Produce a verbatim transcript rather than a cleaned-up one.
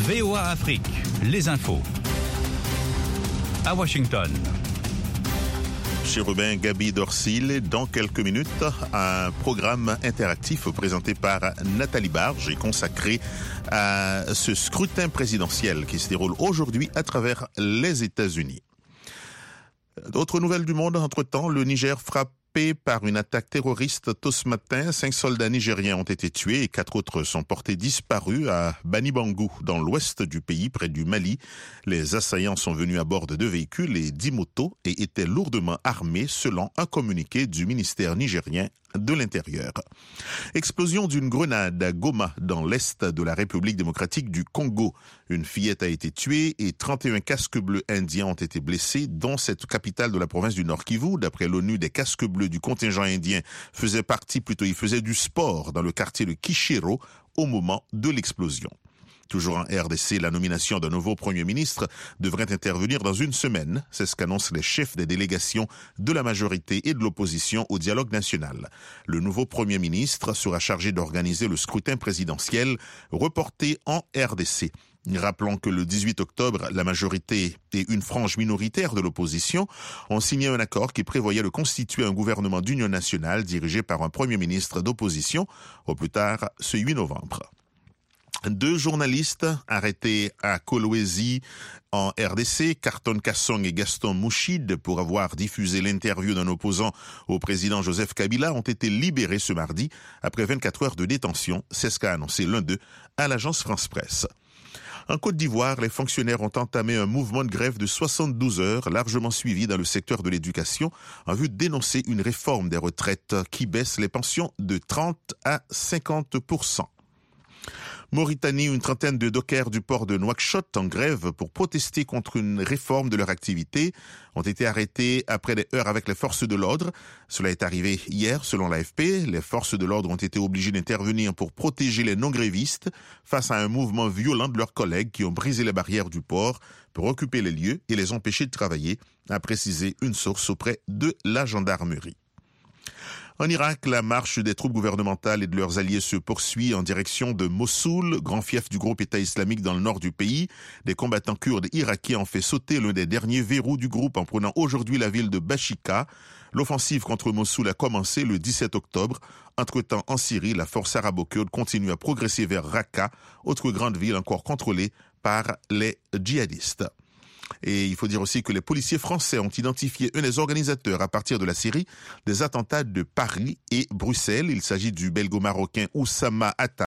V O A Afrique, les infos. À Washington. Chérubin Gabi Dorsil, dans quelques minutes, un programme interactif présenté par Nathalie Barge et consacré à ce scrutin présidentiel qui se déroule aujourd'hui à travers les États-Unis. D'autres nouvelles du monde, entre-temps, le Niger frappe par une attaque terroriste tôt ce matin. Cinq soldats nigériens ont été tués et quatre autres sont portés disparus à Banibangou, dans l'ouest du pays, près du Mali. Les assaillants sont venus à bord de deux véhicules et dix motos et étaient lourdement armés, selon un communiqué du ministère nigérien de l'Intérieur. Explosion d'une grenade à Goma, dans l'est de la République démocratique du Congo. Une fillette a été tuée et trente et un casques bleus indiens ont été blessés, dont cette capitale de la province du Nord Kivu. D'après l'ONU, des casques bleus du contingent indien faisaient partie, plutôt ils faisaient du sport dans le quartier de Kishiro au moment de l'explosion. Toujours en R D C, la nomination d'un nouveau Premier ministre devrait intervenir dans une semaine. C'est ce qu'annoncent les chefs des délégations de la majorité et de l'opposition au dialogue national. Le nouveau Premier ministre sera chargé d'organiser le scrutin présidentiel reporté en R D C. Rappelons que le dix-huit octobre, la majorité et une frange minoritaire de l'opposition ont signé un accord qui prévoyait de constituer un gouvernement d'union nationale dirigé par un Premier ministre d'opposition au plus tard ce huit novembre. Deux journalistes arrêtés à Kolwezi en R D C, Carton Kassong et Gaston Mouchid, pour avoir diffusé l'interview d'un opposant au président Joseph Kabila, ont été libérés ce mardi après vingt-quatre heures de détention. C'est ce qu'a annoncé l'un d'eux à l'agence France Presse. En Côte d'Ivoire, les fonctionnaires ont entamé un mouvement de grève de soixante-douze heures, largement suivi dans le secteur de l'éducation, en vue de dénoncer une réforme des retraites qui baisse les pensions de trente à cinquante pour cent. Mauritanie, une trentaine de dockers du port de Nouakchott en grève pour protester contre une réforme de leur activité ont été arrêtés après des heures avec les forces de l'ordre. Cela est arrivé hier, selon l'A F P. Les forces de l'ordre ont été obligées d'intervenir pour protéger les non-grévistes face à un mouvement violent de leurs collègues qui ont brisé les barrières du port pour occuper les lieux et les empêcher de travailler, a précisé une source auprès de la gendarmerie. En Irak, la marche des troupes gouvernementales et de leurs alliés se poursuit en direction de Mossoul, grand fief du groupe État islamique dans le nord du pays. Des combattants kurdes irakiens ont fait sauter l'un des derniers verrous du groupe en prenant aujourd'hui la ville de Bashika. L'offensive contre Mossoul a commencé le dix-sept octobre. Entre-temps, en Syrie, la force arabo-kurde continue à progresser vers Raqqa, autre grande ville encore contrôlée par les djihadistes. Et il faut dire aussi que les policiers français ont identifié un des organisateurs à partir de la Syrie des attentats de Paris et Bruxelles. Il s'agit du belgo-marocain Oussama Atta.